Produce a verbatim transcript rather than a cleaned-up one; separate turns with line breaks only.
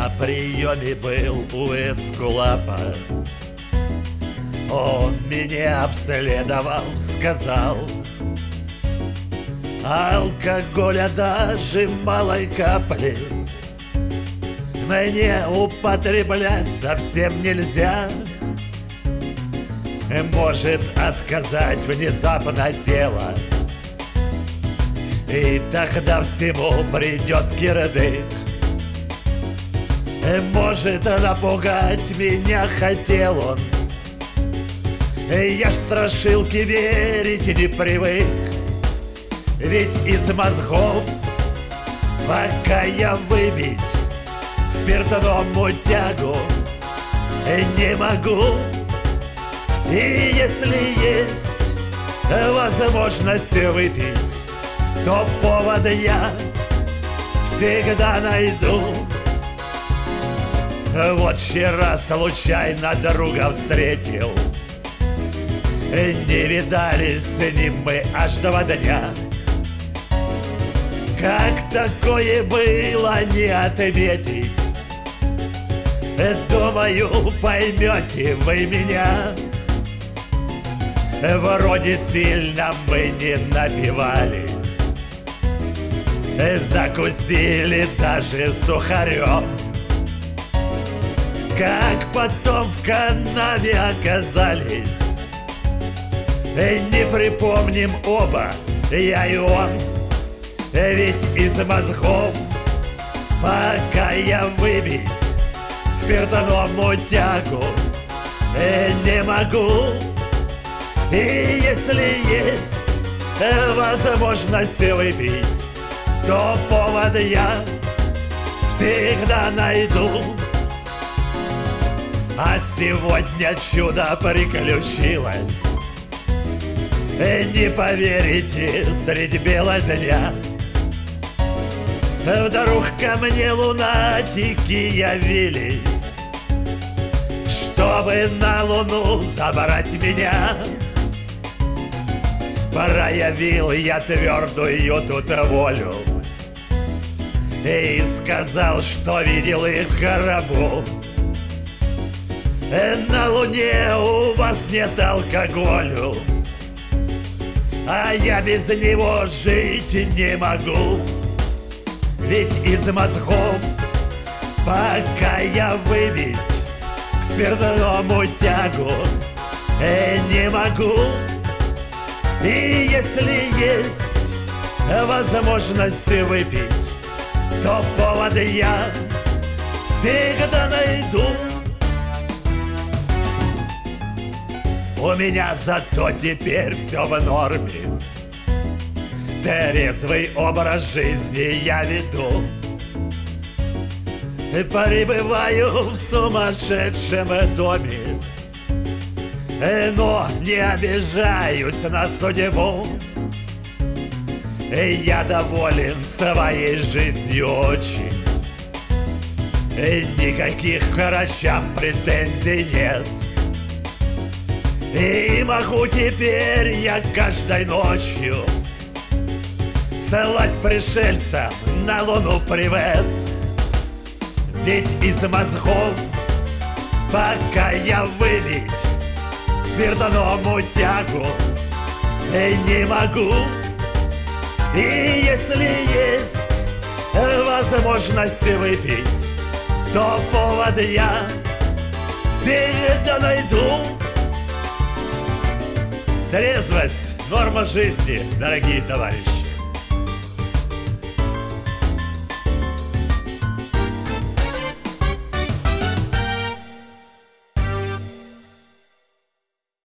На приеме был у Эскулапа. Он меня обследовал, сказал: алкоголя даже малой капли мне употреблять совсем нельзя. Может отказать внезапно тело, и тогда всему придет кирдык. Может напугать меня хотел он, я ж страшилки верить не привык. Ведь из мозгов пока я выбить спиртному тягу не могу. И если есть возможность выпить, то повод я всегда найду. Вот вчера случайно друга встретил, не видались с ним мы аж два дня. Как такое было не отметить? Думаю, поймете вы меня. Вроде сильно мы не напивались, закусили даже сухарем. Как потом в канаве оказались, не припомним оба, я и он. Ведь из мозгов пока я выбить спиртному тягу не могу. И если есть возможность выпить, то повод я всегда найду. А сегодня чудо приключилось, не поверите, средь бела дня вдруг ко мне лунатики явились, чтобы на луну забрать меня. Проявил я твердую тут волю и сказал, что видел их в гробу. На луне у вас нет алкоголю, а я без него жить не могу. Ведь из мозгов пока я выбить к спиртному тягу не могу. И если есть возможность выпить, то повод я всегда найду. У меня зато теперь все в норме, трезвый образ жизни я веду. Пребываю в сумасшедшем доме, но не обижаюсь на судьбу. Я доволен своей жизнью очень, никаких к врачам претензий нет. И могу теперь я каждой ночью слать пришельцам на луну привет. Ведь из мозгов пока я выбить спиртному тягу не могу. И если есть возможность выпить, то повод я всегда найду. Трезвость — норма жизни, дорогие товарищи.